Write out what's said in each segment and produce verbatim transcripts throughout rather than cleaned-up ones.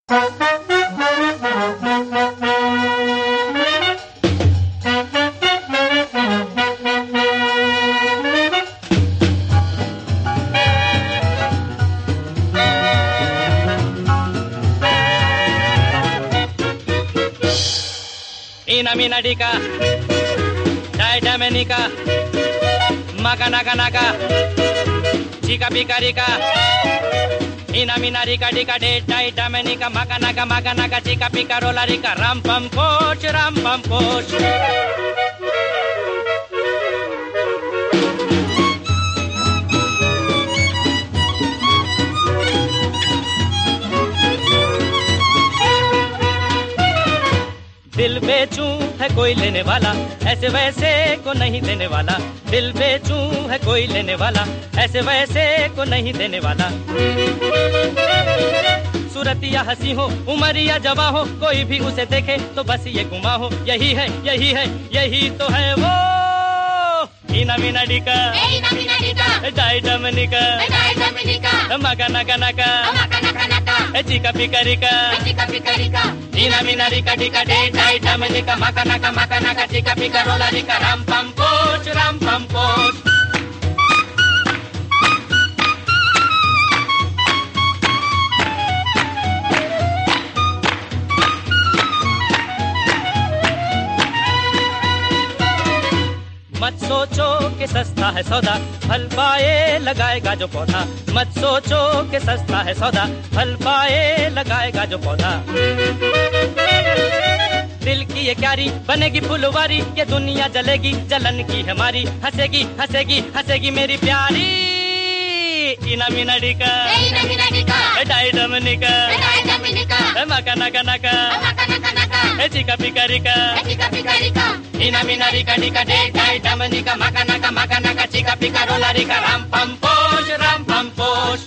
Ina mina dika, dai damenika, maka naka naka, chika pika rika. Ina mina rika dika de dai damenika, maka naka maka naka, chika pika rola rika. Ram pam poch, ram pam poch. दिल बेचूं है कोई लेने वाला, ऐसे वैसे को नहीं देने वाला। दिल बेचूं है कोई लेने वाला, ऐसे वैसे को नहीं देने वाला। सूरतिया हंसी हो, उमरिया जवा हो, कोई भी उसे देखे तो बस ये गुमा हो। यही है, यही है, यही तो है वो। Ina mina dika, ina mina dika, dai damenika, dai damenika, maka naka naka, maka naka naka, chika pika rika, chika pika rika. Ina mina rika dika de dai damenika, maka naka maka naka, chika pika rola rika. Ram pam poch, ram pam poch. मत सोचो कि सस्ता है सौदा, फल पाए लगाएगा जो पौधा। मत सोचो कि सस्ता है सौदा, फल पाए लगाएगा जो पौधा। दिल की ये क्यारी बनेगी फुलवारी, ये दुनिया जलेगी जलन की हमारी। हंसेगी हंसेगी हंसेगी मेरी प्यारी। Ina mina dika, ina mina dika, dai damenika, dai damenika, maka naka naka, maka naka naka, chika pika rika, chika pika rika. Ina mina rika dika de dai damenika, maka naka maka naka, chika pika rola rika. Ram pam poch, ram pam poch.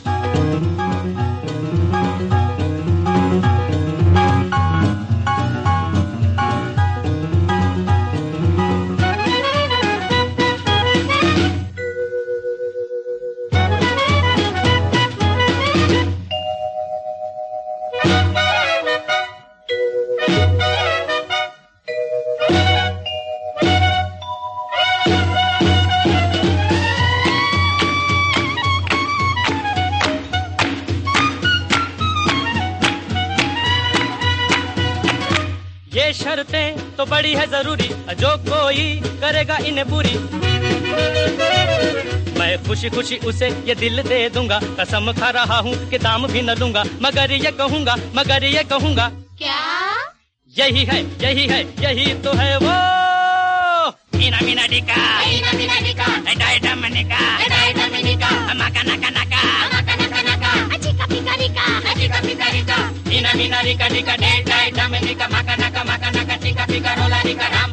ये शर्तें तो बड़ी है जरूरी, जो कोई करेगा इन्हें पूरी। मैं खुशी खुशी उसे ये दिल दे दूंगा, कसम खा रहा हूँ कि दाम भी न लूंगा। मगर ये कहूँगा, मगर ये कहूँगा, क्या? यही है, यही है, यही तो है वो। Ina mina dika, ina mina dika, dai damenika, dai damenika, maka naka naka, maka naka naka, chika pika rika, chika pika rika. Ina mina rika dika de dai damenika, maka naka maka naka, chika pika rola rika. Ram